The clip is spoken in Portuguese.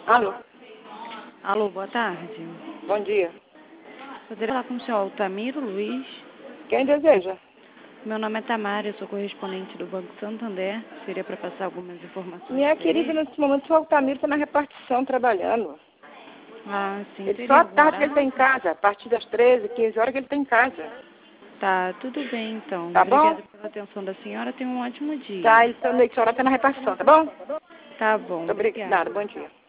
Alô? Alô, boa tarde. Bom dia. Poderia falar com o senhor Altamiro Luiz? Quem deseja? Meu nome é Tamara, eu sou correspondente do Banco Santander. Seria para passar algumas informações Minha para querida, ele? nesse momento, o seu Altamiro está na repartição trabalhando. Ah, sim. Ele só Teria à algum tarde que ele está horário? em casa, a partir das 13, 15 horas que ele está em casa. Tá, tudo bem então. Tá bom? Obrigada pela atenção da senhora. Tenha um ótimo dia. Tá, ele está na repartição, tá bom? Tá bom, Muito obrigada, obrigada. bom dia.